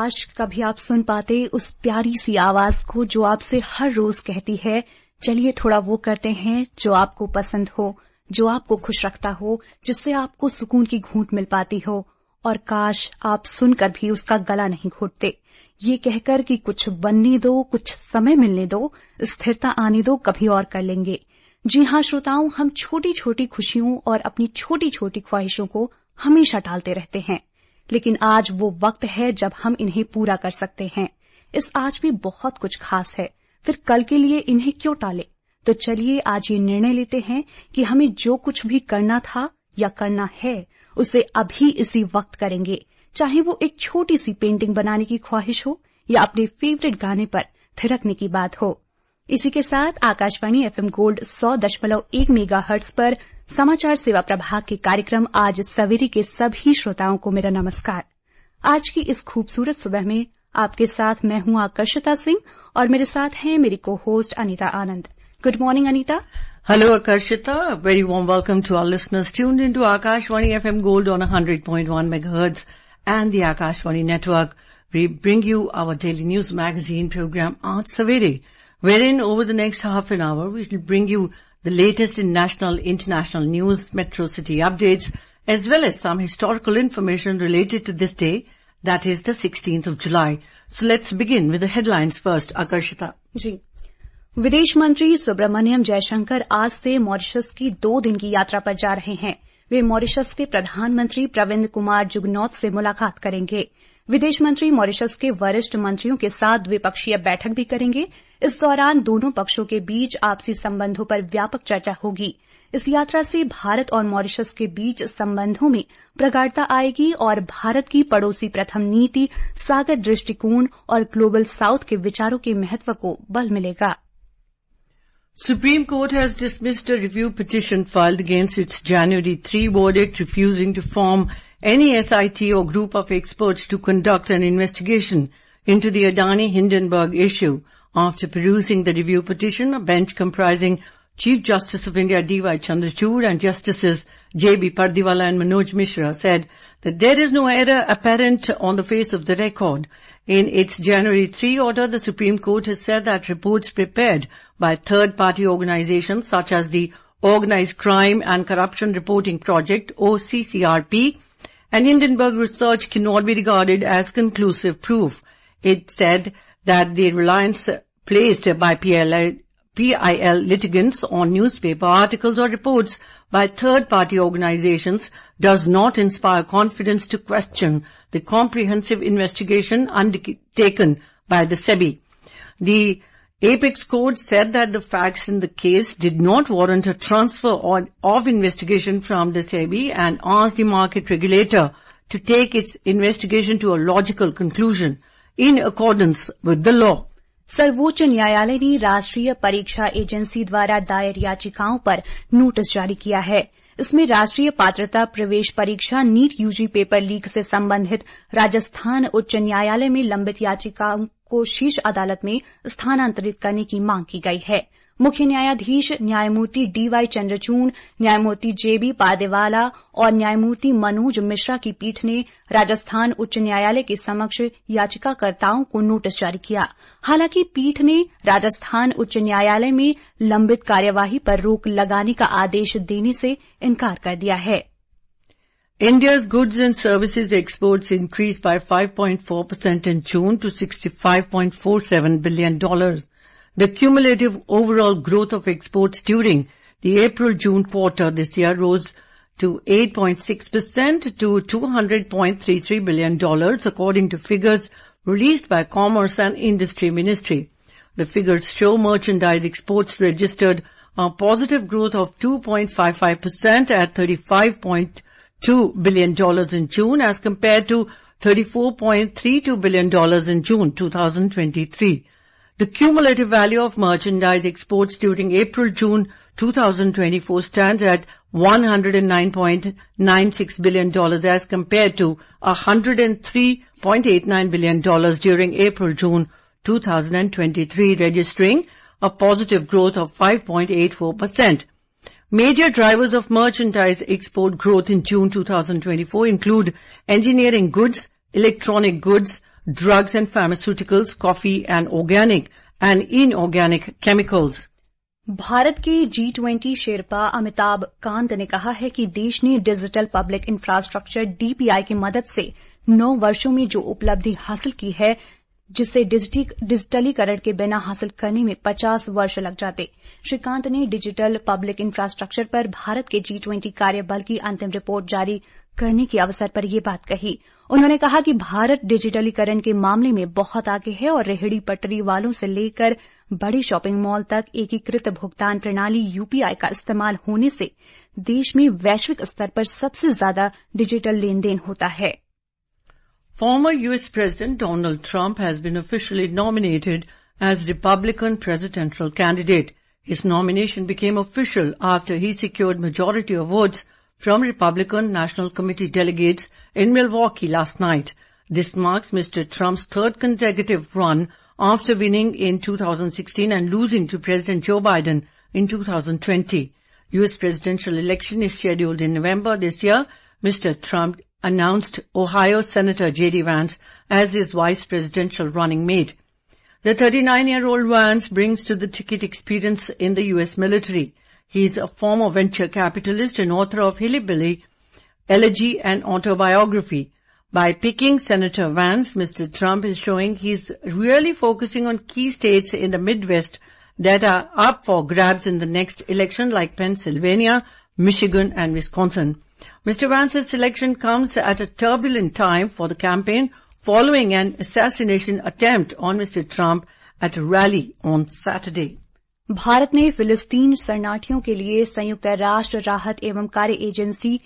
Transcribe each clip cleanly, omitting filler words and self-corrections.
काश कभी आप सुन पाते उस प्यारी सी आवाज को जो आपसे हर रोज कहती है, चलिए थोड़ा वो करते हैं जो आपको पसंद हो, जो आपको खुश रखता हो, जिससे आपको सुकून की घूंट मिल पाती हो। और काश आप सुनकर भी उसका गला नहीं घोटते, ये कहकर कि कुछ बनने दो, कुछ समय मिलने दो, स्थिरता आने दो, कभी और कर लेंगे। जी हाँ श्रोताओं, हम छोटी छोटी खुशियों और अपनी छोटी छोटी ख्वाहिशों को हमेशा टालते रहते हैं, लेकिन आज वो वक्त है जब हम इन्हें पूरा कर सकते हैं। इस आज भी बहुत कुछ खास है, फिर कल के लिए इन्हें क्यों टाले। तो चलिए आज ये निर्णय लेते हैं कि हमें जो कुछ भी करना था या करना है उसे अभी इसी वक्त करेंगे, चाहे वो एक छोटी सी पेंटिंग बनाने की ख्वाहिश हो या अपने फेवरेट गाने पर थिरकने की बात हो। इसी के साथ आकाशवाणी FM गोल्ड 100.1 मेगाहर्ट्ज पर समाचार सेवा प्रभाग के कार्यक्रम आज सवेरे के सभी श्रोताओं को मेरा नमस्कार। आज की इस खूबसूरत सुबह में आपके साथ मैं हूं आकर्षिता सिंह और मेरे साथ हैं मेरी को host Anita Anand. Good morning Anita. Hello Akarshita, a very warm welcome to our listeners tuned into Akashvani FM Gold on 100.1 megahertz and the Akashvani network. We bring you our daily news magazine program Aaj Savere, wherein over the next half an hour we will bring you the latest in national, international news, metro city updates, as well as some historical information related to this day, that is the 16th of July. So let's begin with the headlines first, Akarshita. जी, विदेश मंत्री सुब्रमण्यम जयशंकर आज से Mauritius की 2 दिन की यात्रा पर जा रहे हैं। वे मॉरिशस के प्रधानमंत्री प्रविंद कुमार जुगनौथ से मुलाकात करेंगे। विदेश मंत्री मॉरिशस के वरिष्ठ मंत्रियों के साथ द्विपक्षीय बैठक भी करेंगे। इस दौरान दोनों पक्षों के बीच आपसी संबंधों पर व्यापक चर्चा होगी। इस यात्रा से भारत और मॉरिशस के बीच संबंधों में प्रगाढ़ता आएगी और भारत की पड़ोसी प्रथम नीति, सागर दृष्टिकोण और ग्लोबल साउथ के विचारों के महत्व को बल मिलेगा। Supreme Court has dismissed a review petition filed against its January 3 verdict refusing to form any SIT or group of experts to conduct an investigation into the Adani Hindenburg issue. After perusing the review petition, a bench comprising Chief Justice of India D.Y. Chandrachud and Justices J.B. Pardiwala and Manoj Mishra said that there is no error apparent on the face of the record. In its January 3 order, the Supreme Court has said that reports prepared by third-party organizations such as the Organized Crime and Corruption Reporting Project, OCCRP, and Hindenburg Research cannot be regarded as conclusive proof. It said that the reliance placed by PIL litigants on newspaper articles or reports by third-party organizations does not inspire confidence to question the comprehensive investigation undertaken by the SEBI. The Apex Court said that the facts in the case did not warrant a transfer of investigation from the SEBI and asked the market regulator to take its investigation to a logical conclusion in accordance with the law. सर्वोच्च न्यायालय ने राष्ट्रीय परीक्षा agency द्वारा दायर याचिकाओं पर notice जारी किया है। इसमें राष्ट्रीय पात्रता प्रवेश परीक्षा नीट यूजी पेपर लीक से संबंधित राजस्थान उच्च न्यायालय में लंबित याचिकाओं को शीर्ष अदालत में स्थानांतरित करने की मांग की गई है। मुख्य न्यायाधीश न्यायमूर्ति D.Y. चंद्रचूड़, न्यायमूर्ति J.B. पारदेवाला और न्यायमूर्ति मनोज मिश्रा की पीठ ने राजस्थान उच्च न्यायालय के समक्ष याचिकाकर्ताओं को नोटिस जारी किया। हालांकि पीठ ने राजस्थान उच्च न्यायालय में लंबित कार्यवाही पर रोक लगाने का आदेश देने से इनकार कर दिया है। India's goods and services exports increased by 5.4% in June to $65.47 billion. The cumulative overall growth of exports during the April-June quarter this year rose to 8.6% to $200.33 billion, according to figures released by Commerce and Industry Ministry. The figures show merchandise exports registered a positive growth of 2.55% at $35.2 billion in June as compared to $34.32 billion in June 2023. The cumulative value of merchandise exports during April-June 2024 stands at $109.96 billion as compared to $103.89 billion during April-June 2023, registering a positive growth of 5.84%. Major drivers of merchandise export growth in June 2024 include engineering goods, electronic goods, drugs and pharmaceuticals, coffee and organic and inorganic chemicals. Bharat के G20 Sherpa Amitabh Kant ने कहा है कि देश ने digital public infrastructure DPI की मदद से 9 वर्षों में जो उपलब्धि हासिल की है, जिसे डिजिटलीकरण के बिना हासिल करने में 50 वर्ष लग जाते। श्री कांत ने डिजिटल पब्लिक इंफ्रास्ट्रक्चर पर भारत के G20 कार्यबल की अंतिम रिपोर्ट जारी करने के अवसर पर ये बात कही। उन्होंने कहा कि भारत डिजिटलीकरण के मामले में बहुत आगे है और रेहड़ी पटरी वालों से लेकर बड़े शॉपिंग मॉल तक एकीकृत भुगतान प्रणाली UPI का इस्तेमाल होने से देश में वैश्विक स्तर पर सबसे ज्यादा डिजिटल लेन-देन होता है। Former US President Donald Trump has been officially nominated as Republican presidential candidate. His nomination became official after he secured majority of votes from Republican National Committee delegates in Milwaukee last night. This marks Mr. Trump's third consecutive run after winning in 2016 and losing to President Joe Biden in 2020. US presidential election is scheduled in November this year. Mr. Trump announced Ohio Senator J.D. Vance as his vice presidential running mate. The 39-year-old Vance brings to the ticket experience in the U.S. military. He is a former venture capitalist and author of Hillbilly, Elegy and Autobiography. By picking Senator Vance, Mr. Trump is showing he's really focusing on key states in the Midwest that are up for grabs in the next election like Pennsylvania, Michigan and Wisconsin. Mr. Vance's selection comes at a turbulent time for the campaign following an assassination attempt on Mr. Trump at a rally on Saturday. Bharat ने फिलिस्तीन शरणार्थियों के लिए संयुक्त राष्ट्र राहत एवं कार्य एजेंसी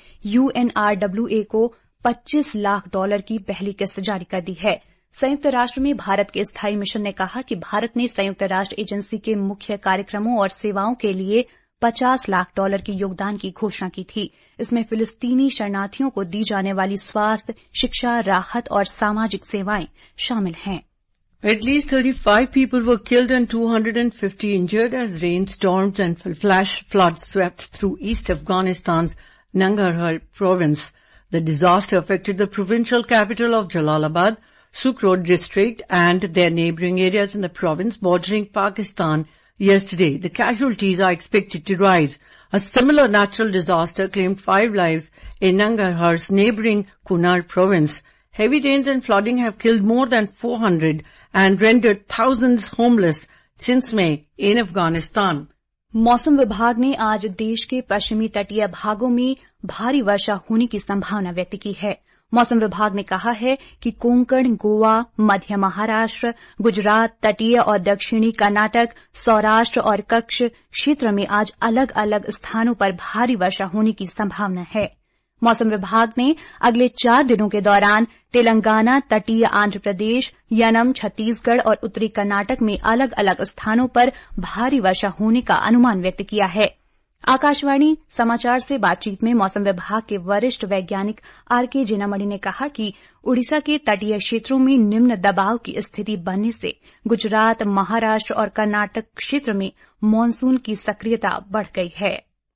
UNRWA को $25 लाख की पहली किस्त जारी कर दी है। संयुक्त राष्ट्र में भारत के स्थायी मिशन ने कहा कि भारत ने संयुक्त राष्ट्र एजेंसी के मुख्य कार्यक्रमों और सेवाओं के लिए $50 लाख के योगदान की घोषणा की थी। इसमें फिलिस्तीनी शरणार्थियों को दी जाने वाली स्वास्थ्य, शिक्षा, राहत और सामाजिक सेवाएं शामिल हैं। At least 35 people were killed and 250 injured as rainstorms and flash floods swept through East Afghanistan's Nangarhar province. The disaster affected the provincial capital of Jalalabad, Sukrod district and their neighboring areas in the province bordering Pakistan yesterday. The casualties are expected to rise. A similar natural disaster claimed 5 lives in Nangarhar's neighboring Kunar province. Heavy rains and flooding have killed more than 400 and rendered thousands homeless since May in Afghanistan. मौसम विभाग ने आज देश के पश्चिमी तटीय भागों में भारी वर्षा होने की संभावना व्यक्त की है। मौसम विभाग ने कहा है कि कोंकण, गोवा, मध्य महाराष्ट्र, गुजरात, तटीय और दक्षिणी कर्नाटक, सौराष्ट्र और कच्छ क्षेत्र में आज अलग अलग स्थानों पर भारी वर्षा होने की संभावना है। मौसम विभाग ने अगले 4 दिनों के दौरान तेलंगाना, तटीय आंध्र प्रदेश, यनम, छत्तीसगढ़ और उत्तरी कर्नाटक में अलग अलग स्थानों पर भारी वर्षा होने का अनुमान व्यक्त किया है। आकाशवाणी समाचार से बातचीत में मौसम विभाग के वरिष्ठ वैज्ञानिक आरके जिनामणि ने कहा कि उड़ीसा के तटीय क्षेत्रों में निम्न दबाव की स्थिति बनने से गुजरात, महाराष्ट्र और कर्नाटक क्षेत्र में मानसून की सक्रियता बढ़ गई है।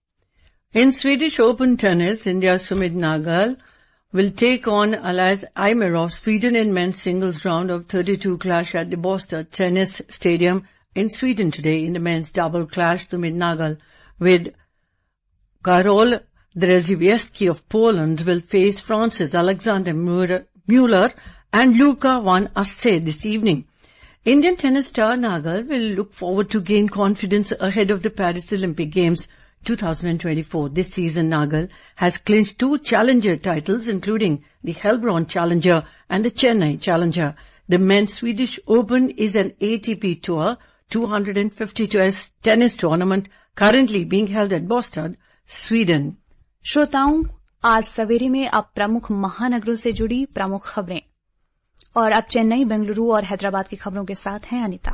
In Swedish Open tennis, India's Sumit Nagal will take on Alaz Aimer of Sweden in men's singles round of 32 clash at the Båstad Tennis Stadium in Sweden today. In the men's double clash, Sumit Nagal with Karol Drzewiecki of Poland will face France's Alexander Muller and Luka van Asse this evening. Indian tennis star Nagal will look forward to gain confidence ahead of the Paris Olympic Games 2024. This season, Nagal has clinched 2 challenger titles, including the Heilbronn Challenger and the Chennai Challenger. The men's Swedish Open is an ATP Tour 252 tennis tournament currently being held at Båstad, Sweden. श्रोताओं, आज सवेरे में अब प्रमुख महानगरों से जुड़ी प्रमुख खबरें और अब चेन्नई, बेंगलुरु और हैदराबाद की खबरों के साथ हैं Anita.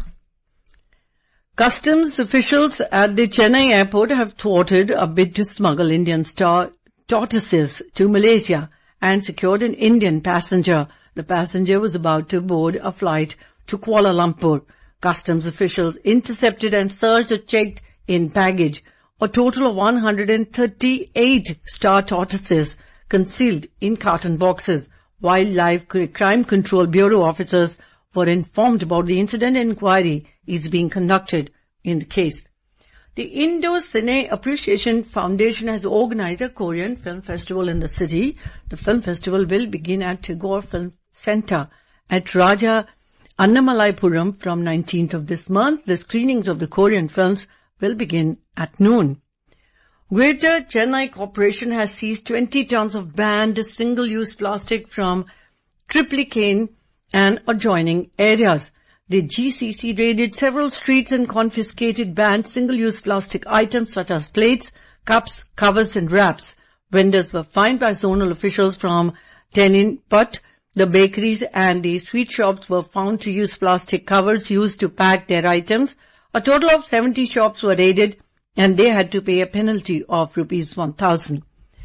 Customs officials at the Chennai airport have thwarted a bid to smuggle Indian star tortoises to Malaysia and secured an Indian passenger. The passenger was about to board a flight to Kuala Lumpur. Customs officials intercepted and searched or checked in baggage a total of 138 star tortoises concealed in carton boxes. Wildlife Crime Control Bureau officers were informed about the incident and inquiry is being conducted in the case. The Indo-Cine Appreciation Foundation has organized a Korean film festival in the city. The film festival will begin at Tagore Film Center at Raja Annamalaipuram from 19th of this month. The screenings of the Korean films will begin at noon. Greater Chennai Corporation has seized 20 tons of banned single-use plastic from Triplicane and adjoining areas. The GCC raided several streets and confiscated banned single-use plastic items such as plates, cups, covers and wraps. Vendors were fined by zonal officials from Tenin, but the bakeries and the sweet shops were found to use plastic covers used to pack their items. A total of 70 shops were raided and they had to pay a penalty of rupees 1,000.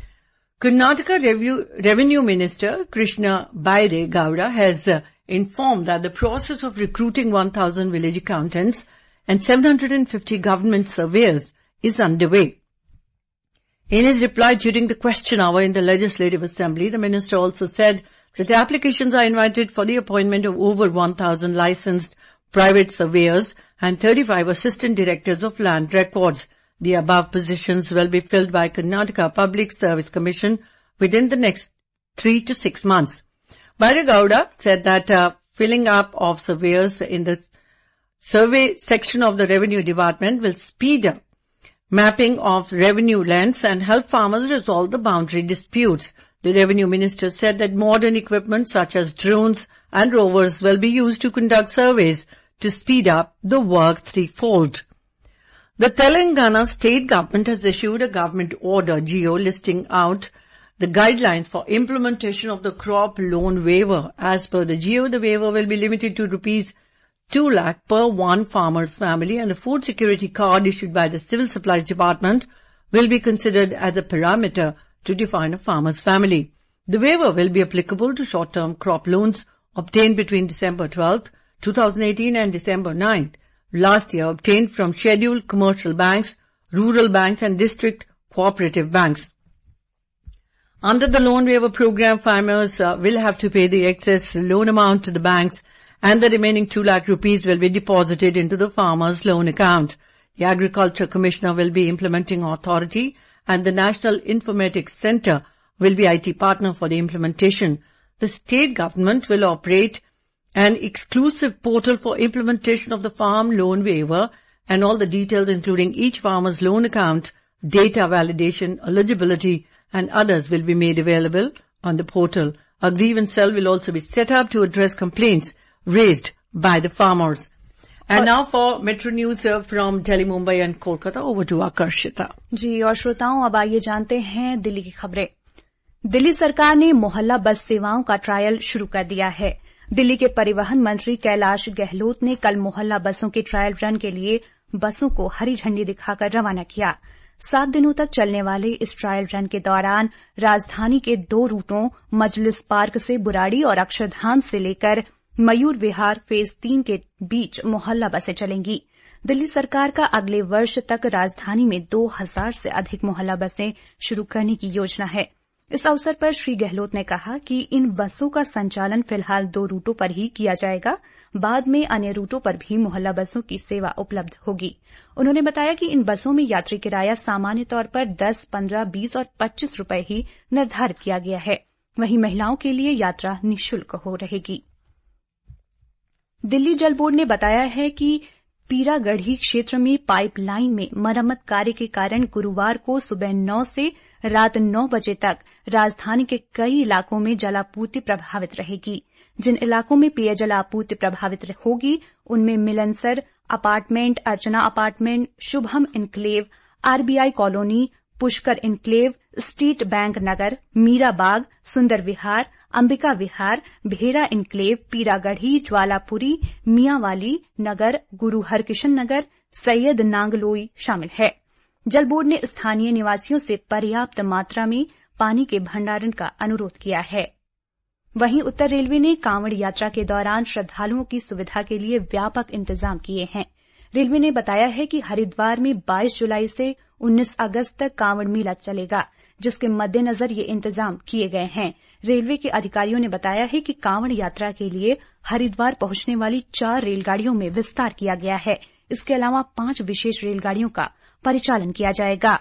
Karnataka Revenue Minister Krishna Baire Gowda has informed that the process of recruiting 1,000 village accountants and 750 government surveyors is underway. In his reply during the question hour in the Legislative Assembly, the minister also said that applications are invited for the appointment of over 1,000 licensed private surveyors and 35 assistant directors of land records. The above positions will be filled by Karnataka Public Service Commission within the next 3 to 6 months. Baire Gowda said that filling up of surveyors in the survey section of the Revenue Department will speed up mapping of revenue lands and help farmers resolve the boundary disputes. The Revenue Minister said that modern equipment such as drones and rovers will be used to conduct surveys to speed up the work threefold. The Telangana state government has issued a government order, GO, listing out the guidelines for implementation of the crop loan waiver. As per the GO, the waiver will be limited to rupees 2 lakh per one farmer's family, and the food security card issued by the Civil Supplies Department will be considered as a parameter to define a farmer's family. The waiver will be applicable to short-term crop loans obtained between December 12th, 2018 and December 9th. Last year obtained from scheduled commercial banks, rural banks and district cooperative banks. Under the loan waiver program, farmers will have to pay the excess loan amount to the banks and the remaining 2 lakh rupees will be deposited into the farmer's loan account. The Agriculture Commissioner will be implementing authority and the National Informatics Center will be IT partner for the implementation. The state government will operate an exclusive portal for implementation of the farm loan waiver, and all the details including each farmer's loan account, data validation, eligibility and others will be made available on the portal. A grievance cell will also be set up to address complaints raised by the farmers. And now for Metro News from Delhi, Mumbai and Kolkata, over to Akarshita. जी और श्रोताओं, अब आइए जानते हैं दिल्ली की खबरें। दिल्ली सरकार ने मोहल्ला बस सेवाओं का ट्रायल शुरू कर दिया है। दिल्ली के परिवहन मंत्री कैलाश गहलोत ने कल मोहल्ला बसों के ट्रायल रन के लिए बसों को हरी झंडी दिखाकर रवाना किया। 7 दिनों तक चलने वाले इस ट्रायल रन के दौरान राजधानी के 2 रूटों मजलिस पार्क से बुराड़ी और अक्षरधाम से लेकर मयूर विहार फेज 3 के बीच मोहल्ला बसें चलेंगी। दिल्ली सरकार का अगले वर्ष तक राजधानी में 2000 से अधिक मोहल्ला बसें शुरू करने की योजना है। इस अवसर पर श्री गहलोत ने कहा कि इन बसों का संचालन फिलहाल 2 रूटों पर ही किया जाएगा। बाद में अन्य रूटों पर भी मोहल्ला बसों की सेवा उपलब्ध होगी। उन्होंने बताया कि इन बसों में यात्री किराया सामान्य तौर पर 10, 15, 20 और 25 रुपए ही निर्धारित किया गया है। वहीं महिलाओं के लिए यात्रा निःशुल्क हो रहेगी। दिल्ली जल बोर्ड ने बताया है कि पीरागढ़ी क्षेत्र में पाइपलाइन में मरम्मत कार्य के कारण गुरुवार को सुबह 9 से रात 9 बजे तक राजधानी के कई इलाकों में जलापूर्ति प्रभावित रहेगी। जिन इलाकों में पेयजल आपूर्ति प्रभावित होगी उनमें Milansar apartment, Archana apartment, Shubham enclave, RBI colony, Pushkar enclave, state bank Nagar, Meera Bagh, Sundar Vihar, Ambika Vihar, Bhera enclave, Peeragarhi, Jwalapuri, Mianwali Nagar, Guru Harkishan नगर, सैयद नांगलोई शामिल है। जल बोर्ड ने स्थानीय निवासियों से पर्याप्त मात्रा में पानी के भंडारण का अनुरोध किया है। वहीं उत्तर रेलवे ने कांवड़ यात्रा के दौरान श्रद्धालुओं की सुविधा के लिए व्यापक इंतजाम किए हैं। रेलवे ने बताया है कि हरिद्वार में 22 जुलाई से 19 अगस्त तक कांवड़ मेला चलेगा, जिसके मद्देनजर ये इंतजाम किए गए हैं। रेलवे के अधिकारियों ने बताया है कि कांवड़ यात्रा के लिए हरिद्वार पहुंचने वाली 4 रेलगाड़ियों में विस्तार किया गया है। इसके अलावा 5 विशेष रेलगाड़ियों का परिचालन किया जाएगा।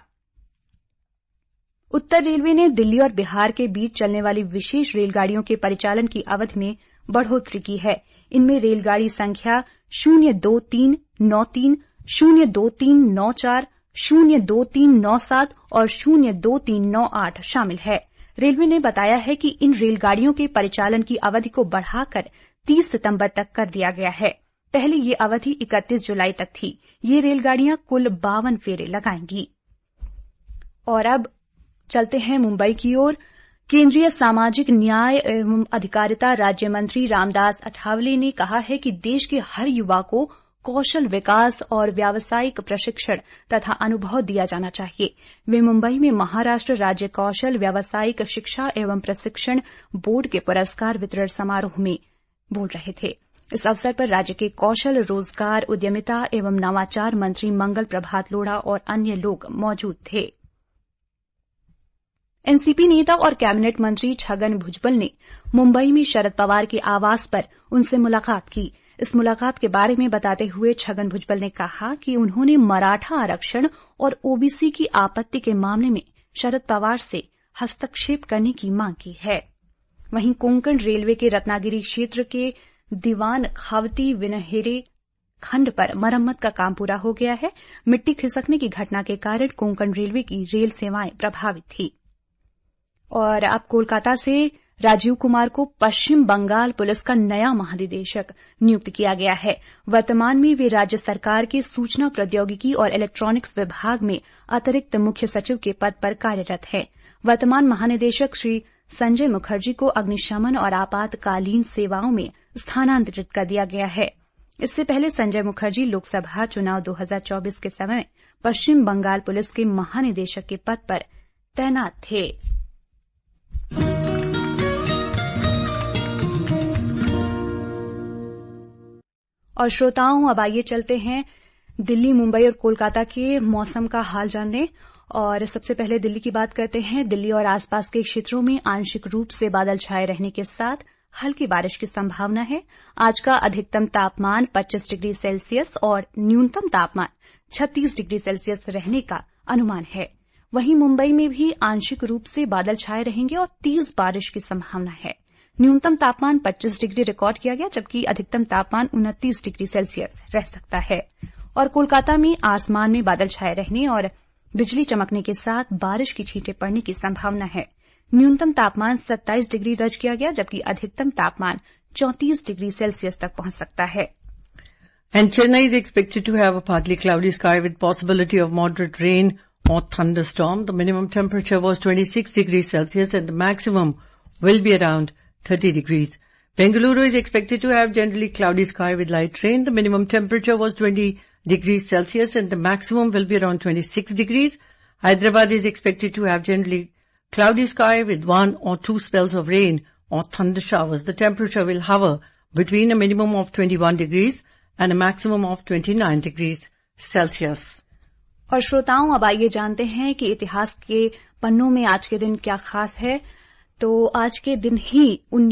उत्तर रेलवे ने दिल्ली और बिहार के बीच चलने वाली विशेष रेलगाड़ियों के परिचालन की अवधि में बढ़ोतरी की है। इनमें रेलगाड़ी संख्या 02393, 02394, 02397 और 02398 शामिल है। रेलवे ने बताया है कि इन रेलगाड़ियों के परिचालन की अवधि को बढ़ाकर 30 सितंबर तक कर दिया गया है। पहले ये अवधि 31 जुलाई तक थी। ये रेलगाड़ियां कुल 52 फेरे लगाएंगी। और अब चलते हैं मुंबई की ओर। केंद्रीय सामाजिक न्याय एवं अधिकारिता राज्य मंत्री रामदास अठावले ने कहा है कि देश के हर युवा को कौशल विकास और व्यावसायिक प्रशिक्षण तथा अनुभव दिया जाना चाहिए। वे मुंबई में महाराष्ट्र राज्य कौशल व्यावसायिक शिक्षा एवं प्रशिक्षण बोर्ड के पुरस्कार वितरण समारोह में बोल रहे थे। इस अवसर पर राज्य के कौशल, रोजगार, उद्यमिता एवं नवाचार मंत्री मंगल प्रभात लोढ़ा और अन्य लोग मौजूद थे। एनसीपी नेता और कैबिनेट मंत्री छगन भुजबल ने मुंबई में शरद पवार के आवास पर उनसे मुलाकात की। इस मुलाकात के बारे में बताते हुए छगन भुजबल ने कहा कि उन्होंने मराठा आरक्षण और ओबीसी की आपत्ति के मामले में शरद पवार से हस्तक्षेप करने की मांग की है। वहीं कोंकण रेलवे के रत्नागिरी क्षेत्र के दीवान खावती विनहेरे खंड पर मरम्मत का काम पूरा हो गया है। मिट्टी खिसकने की घटना के कारण कोंकण रेलवे की रेल सेवाएं प्रभावित थी। और अब कोलकाता से राजीव कुमार को पश्चिम बंगाल पुलिस का नया महानिदेशक नियुक्त किया गया है। वर्तमान में वे राज्य सरकार के सूचना प्रौद्योगिकी और इलेक्ट्रॉनिक्स विभाग में अतिरिक्त मुख्य सचिव के पद पर कार्यरत हैं। वर्तमान महानिदेशक श्री संजय मुखर्जी को अग्निशमन और आपातकालीन सेवाओं में स्थानांतरित कर दिया गया है। इससे पहले संजय मुखर्जी लोकसभा चुनाव 2024 के समय पश्चिम बंगाल पुलिस के महानिदेशक के पद पर तैनात थे। और श्रोताओं, अब आइए चलते हैं दिल्ली, मुंबई और कोलकाता के मौसम का हाल जानने। और सबसे पहले दिल्ली की बात करते हैं। दिल्ली और आसपास के क्षेत्रों में आंशिक रूप से बादल छाए रहने के साथ हल्की बारिश की संभावना है। आज का अधिकतम तापमान 25 डिग्री सेल्सियस और न्यूनतम तापमान 36 डिग्री सेल्सियस रहने का अनुमान है। वहीं मुंबई में भी आंशिक रूप से बादल छाए रहेंगे और तेज बारिश की संभावना है। न्यूनतम तापमान 25 डिग्री रिकॉर्ड किया गया, जबकि अधिकतम तापमान 29 डिग्री सेल्सियस रह सकता है। और कोलकाता में आसमान में बादल छाए रहने और बिजली चमकने के साथ बारिश की छींटें पड़ने की संभावना है। न्यूनतम तापमान 27 डिग्री दर्ज किया गया, जबकि अधिकतम तापमान 34 डिग्री सेल्सियस तक पहुंच सकता है। And Chennai is expected to have a partly cloudy sky with possibility of moderate rain or thunderstorm. The minimum temperature was 26 degrees Celsius and the maximum will be around 30 degrees. Bengaluru is expected to have generally cloudy sky with light rain. The minimum temperature was 20 degrees Celsius and the maximum will be around 26 degrees. Hyderabad is expected to have generally cloudy sky with 1 or 2 spells of rain or thunder showers. The temperature will hover between a minimum of 21 degrees and a maximum of 29 degrees Celsius. और श्रोताओं, अब आइए जानते हैं कि इतिहास के पन्नों में आज के दिन क्या खास है। तो आज के दिन ही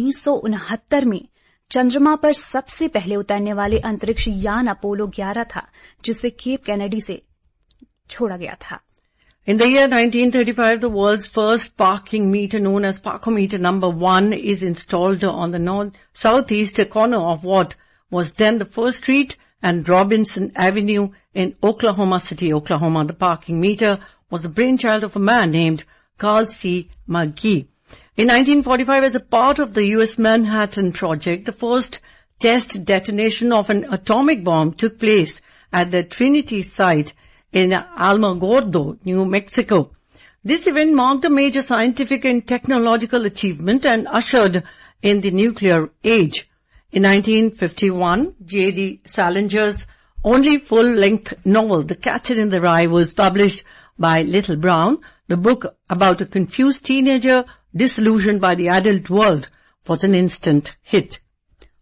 1969 में चंद्रमा पर सबसे पहले उतरने वाले अंतरिक्ष यान अपोलो 11 था, जिसे केप कैनेडी से छोड़ा गया था। In the year 1935, the world's first parking meter known as Parkometer number 1 is installed on the southeast corner of what was then the First Street and Robinson Avenue in Oklahoma City, Oklahoma. The parking meter was the brainchild of a man named Carl C. McGee. In 1945, as a part of the U.S. Manhattan Project, the first test detonation of an atomic bomb took place at the Trinity site in Alamogordo, New Mexico. This event marked a major scientific and technological achievement and ushered in the nuclear age. In 1951, J.D. Salinger's only full-length novel, The Catcher in the Rye, was published by Little Brown. The book about a confused teenager disillusioned by the adult world was an instant hit.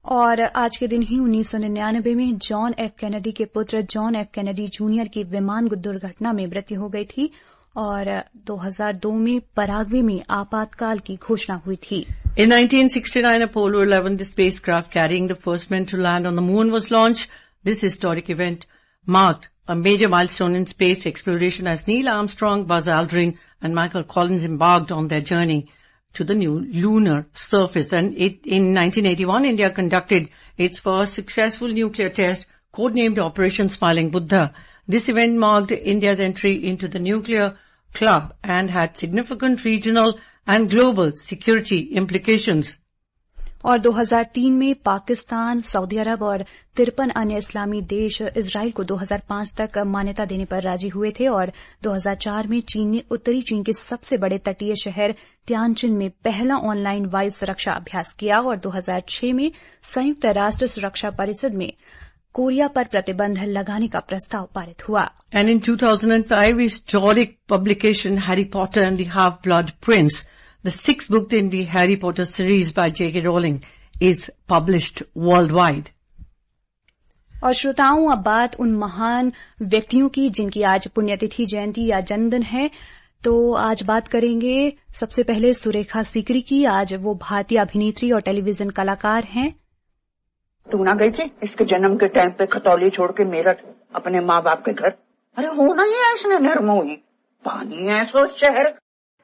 और आज के दिन ही 1999 में John F Kennedy के पुत्र John F Kennedy junior की विमान दुर्घटना में मृत्यु हो गई थी और 2002 में पराग्वे में आपातकाल की घोषणा हुई थी। In 1969, Apollo 11, the spacecraft carrying the first men to land on the moon, was launched. This historic event marked a major milestone in space exploration as Neil Armstrong, Buzz Aldrin, and Michael Collins embarked on their journey to the new lunar surface. And in 1981, India conducted its first successful nuclear test, codenamed Operation Smiling Buddha. This event marked India's entry into the nuclear club and had significant regional and global security implications. और 2003 में Pakistan, Saudi अरब और 53 अन्य इस्लामी देश Israel को 2005 तक मान्यता देने पर राजी हुए थे और 2004 में चीन ने उत्तरी चीन के सबसे बड़े तटीय शहर तियानजिन में पहला ऑनलाइन वायु सुरक्षा अभ्यास किया और 2006 में संयुक्त राष्ट्र सुरक्षा परिषद में कोरिया पर प्रतिबंध लगाने का प्रस्ताव पारित हुआ। And in 2005, historic publication Harry Potter and the Half-Blood Prince, the sixth book in the Harry Potter series by J.K. Rowling, is published worldwide. और श्रोताओं, अब बात उन महान व्यक्तियों की जिनकी आज पुण्यतिथि, जयंती या जन्मदिन है। तो आज बात करेंगे सबसे पहले सुरेखा सीकरी की। आज वो भारतीय अभिनेत्री और टेलीविजन कलाकार हैं। तू ना गई थी इसके जन्म के टाइम पे खतौली छोड़ के मेरठ अपने माँ बाप के घर? अरे होना ही है इसने निर्मोही, पानी है सो शहर।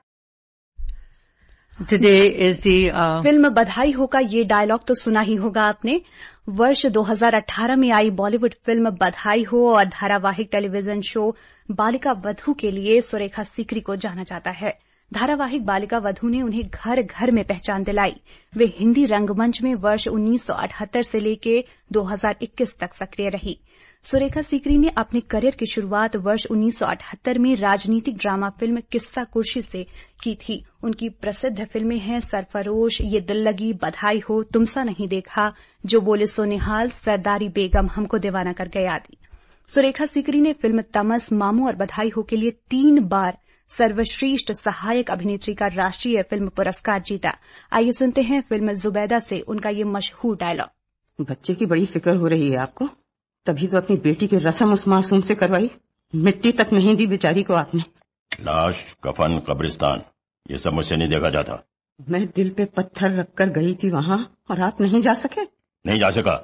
Today is the फिल्म बधाई हो का ये डायलॉग तो सुना ही होगा आपने। वर्ष 2018 में आई बॉलीवुड फिल्म बधाई हो और धारावाहिक टेलीविजन शो बालिका वधू के लिए सुरेखा सीकरी को जाना जाता है। धारावाहिक बालिका वधू ने उन्हें घर घर में पहचान दिलाई। वे हिंदी रंगमंच में वर्ष 1978 से लेकर 2021 तक सक्रिय रही। सुरेखा सीकरी ने अपने करियर की शुरुआत वर्ष 1978 में राजनीतिक ड्रामा फिल्म किस्सा कुर्सी से की थी। उनकी प्रसिद्ध फिल्में हैं सरफरोश, ये दिल लगी, बधाई हो, तुमसा नहीं देखा, जो बोले सो निहाल, सरदारी बेगम, हमको दीवाना कर गए आदि। सुरेखा सीकरी ने फिल्म तमस, मामू और बधाई हो के लिए 3 बार सर्वश्रेष्ठ सहायक अभिनेत्री का राष्ट्रीय फिल्म पुरस्कार जीता। आइए सुनते हैं फिल्म जुबैदा से उनका ये मशहूर डायलॉग। बच्चे की बड़ी फिक्र हो रही है आपको, तभी तो अपनी बेटी की रस्म उस मासूम से करवाई, मिट्टी तक नहीं दी बेचारी को आपने। लाश, कफन, कब्रिस्तान, ये सब मुझसे नहीं देखा जाता। मैं दिल पे पत्थर रखकर गई थी वहाँ और आप नहीं जा सके? नहीं जा सका।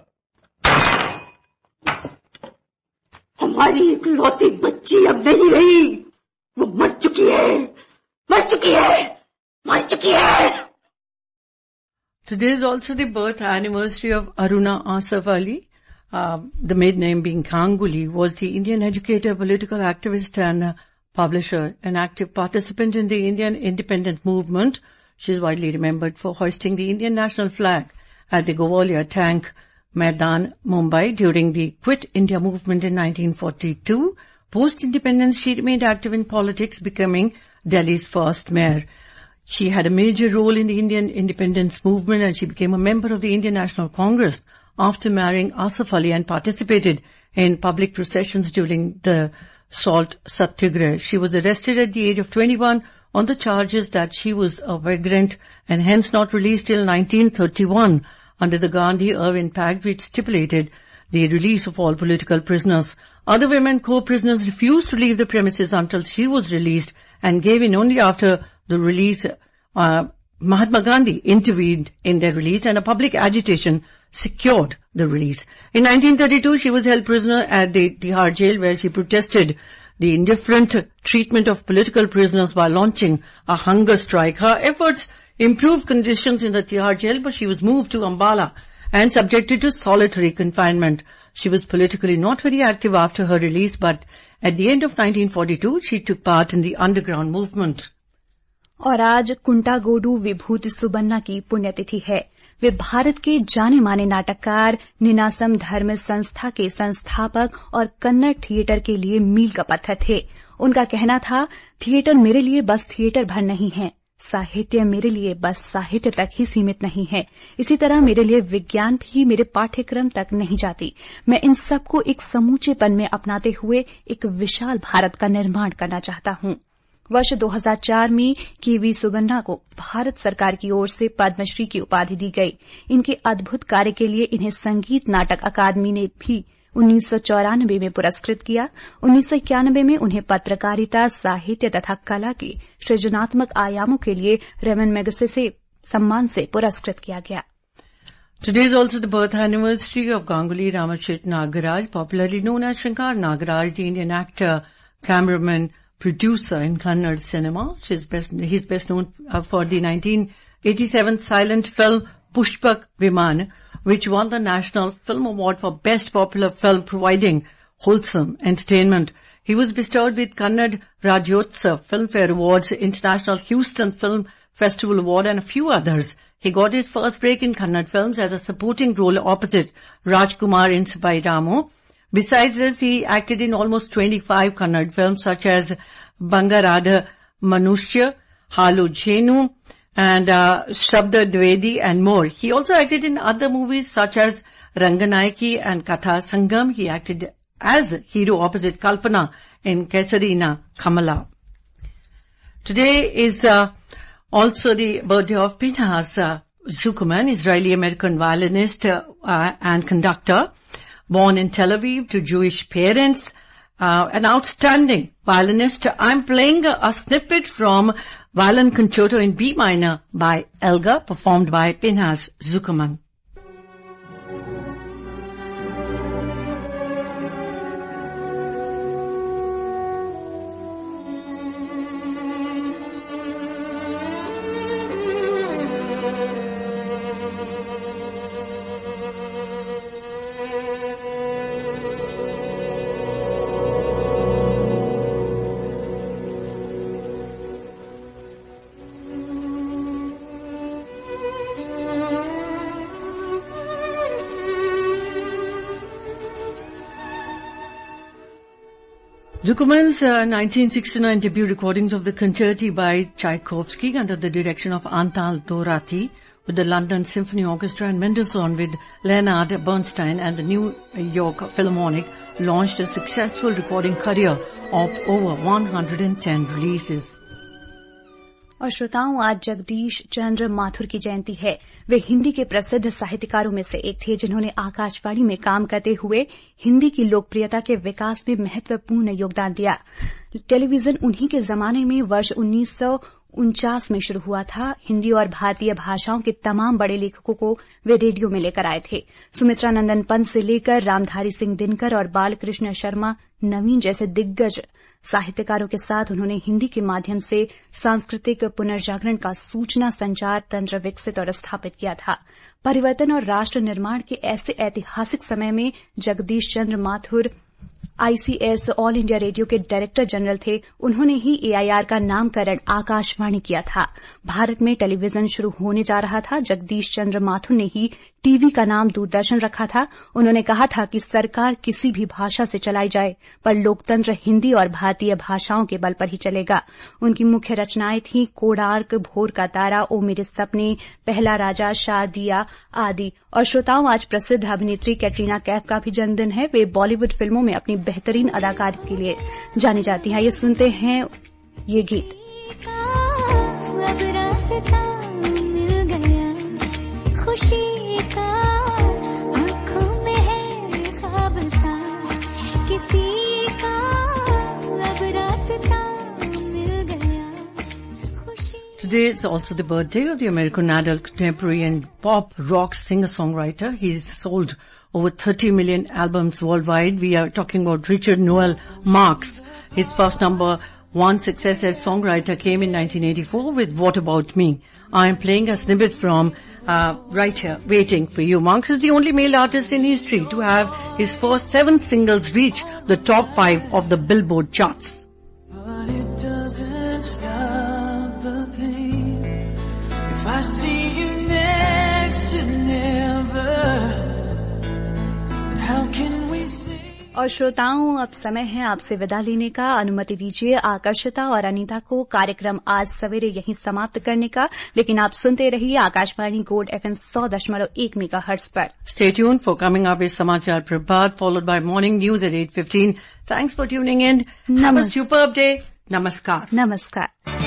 हमारी इकलौती बच्ची अब नहीं रही, वो मर चुकी है, मर चुकी है, मर चुकी है। Today is also the birth anniversary of Aruna Asaf Ali. The maiden name being Ganguly, was the Indian educator, political activist and publisher, an active participant in the Indian independence movement. She is widely remembered for hoisting the Indian national flag at the Govaliya Tank Maidan, Mumbai during the Quit India movement in 1942. Post-independence, she remained active in politics, becoming Delhi's first mayor. She had a major role in the Indian independence movement and she became a member of the Indian National Congress after marrying Asaf Ali and participated in public processions during the Salt Satyagraha. She was arrested at the age of 21 on the charges that she was a vagrant and hence not released till 1931 under the Gandhi-Irwin Pact, which stipulated the release of all political prisoners. Other women co-prisoners refused to leave the premises until she was released and gave in only after the release. Mahatma Gandhi intervened in their release and a public agitation secured the release. In 1932, she was held prisoner at the Tihar jail where she protested the indifferent treatment of political prisoners while launching a hunger strike. Her efforts improved conditions in the Tihar jail, but she was moved to Ambala and subjected to solitary confinement. She was politically not very active after her release, but at the end of 1942, she took part in the underground movement. और आज कुंटागोडू विभूति सुबन्ना की पुण्यतिथि है। वे भारत के जाने माने नाटककार, निनासम धर्म संस्था के संस्थापक और कन्नड़ थिएटर के लिए मील का पत्थर थे। उनका कहना था, थिएटर मेरे लिए बस थिएटर भर नहीं है, साहित्य मेरे लिए बस साहित्य तक ही सीमित नहीं है। इसी तरह मेरे लिए विज्ञान भी मेरे पाठ्यक्रम तक नहीं जाती। मैं इन सबको एक समूचेपन में अपनाते हुए एक विशाल भारत का निर्माण करना चाहता हूँ। वर्ष 2004 में केवी सुबन्ना को भारत सरकार की ओर से पद्मश्री की उपाधि दी गई। इनके अद्भुत कार्य के लिए इन्हें संगीत नाटक अकादमी ने भी 1994 में पुरस्कृत किया। 1991 में उन्हें पत्रकारिता, साहित्य तथा कला के सृजनात्मक आयामों के लिए रेमन मैगसेसे सम्मान से पुरस्कृत किया गया। Today is also the birth anniversary of Ganguly Ramachit Nagaraj, popularly known as Shankar Nagaraj, the Indian actor, cameraman, producer in Kannada cinema. He's best known for the 1987 silent film Pushpak Viman, which won the National Film Award for Best Popular Film, providing wholesome entertainment. He was bestowed with Kannada Rajyotsav Filmfare Awards, International Houston Film Festival Award, and a few others. He got his first break in Kannada films as a supporting role opposite Rajkumar in Sabai Ramu. Besides this, he acted in almost 25 Kannada films such as Bangaradha Manushya, Halu Jhenu, and Shabda Dvedi and more. He also acted in other movies such as Ranganayaki and Katha Sangam. He acted as hero opposite Kalpana in Kesarina Kamala. Today is also the birthday of Pinhas Zuckerman, Israeli-American violinist and conductor, born in Tel Aviv to Jewish parents, an outstanding violinist. I'm playing a snippet from Violin Concerto in B minor by Elgar, performed by Pinhas Zuckerman. Zuckerman's 1969 debut recordings of the Concerti by Tchaikovsky under the direction of Antal Dorati with the London Symphony Orchestra and Mendelssohn with Leonard Bernstein and the New York Philharmonic launched a successful recording career of over 110 releases. और श्रोताओं, आज जगदीश चंद्र माथुर की जयंती है। वे हिंदी के प्रसिद्ध साहित्यकारों में से एक थे जिन्होंने आकाशवाणी में काम करते हुए हिंदी की लोकप्रियता के विकास में महत्वपूर्ण योगदान दिया। टेलीविजन उन्हीं के जमाने में वर्ष 1949 में शुरू हुआ था। हिंदी और भारतीय भाषाओं के तमाम बड़े लेखकों को वे रेडियो में लेकर आए थे। सुमित्रा नंदन पंत से लेकर रामधारी सिंह दिनकर और बालकृष्ण शर्मा नवीन जैसे दिग्गज साहित्यकारों के साथ उन्होंने हिंदी के माध्यम से सांस्कृतिक पुनर्जागरण का सूचना संचार तंत्र विकसित और स्थापित किया था। परिवर्तन और राष्ट्र निर्माण के ऐसे ऐतिहासिक समय में Jagdish Chandra Mathur ICS all India radio के डायरेक्टर जनरल थे। उन्होंने ही एआईआर का नामकरण आकाशवाणी किया था। भारत में टेलीविजन शुरू होने जा रहा था। जगदीश चंद्र माथुर ने ही टीवी का नाम दूरदर्शन रखा था। उन्होंने कहा था कि सरकार किसी भी भाषा से चलाई जाए, पर लोकतंत्र हिंदी और भारतीय भाषाओं के बल पर ही चलेगा। उनकी मुख्य रचनाएं थीं कोणार्क, भोर का तारा, ओ मेरे सपने, पहला राजा, शादिया आदि। और श्रोताओं, आज प्रसिद्ध अभिनेत्री कैटरीना कैफ का भी जन्मदिन है। वे बॉलीवुड फिल्मों में अपनी बेहतरीन अदाकारी के लिए जानी जाती हैं। ये सुनते हैं ये गीत। खुशी का आंखों में है ख्वाब सा, किसी का अब रास्ता मिल गया। Today is also the birthday of the American adult contemporary and pop rock singer-songwriter. He's sold over 30 million albums worldwide. We are talking about Richard Noel Marx. His first number one success as songwriter came in 1984 with What About Me. I am playing a snippet from right here, Waiting for You. Marx is the only male artist in history to have his first 7 singles reach the top 5 of the Billboard charts. But it doesn't stop the pain. If I see you next to never, then how can we say? और श्रोताओं, अब समय है आपसे विदा लेने का। अनुमति दीजिए आकर्षिता और अनीता को कार्यक्रम आज सवेरे यहीं समाप्त करने का, लेकिन आप सुनते रहिए आकाशवाणी गोल्ड FM 100.1 मेगाहर्ट्ज पर। Stay tuned for coming up is Samachar Prabhat, followed by morning news at 8:15. Thanks for tuning in. Have a superb day. नमस्कार। नमस्कार।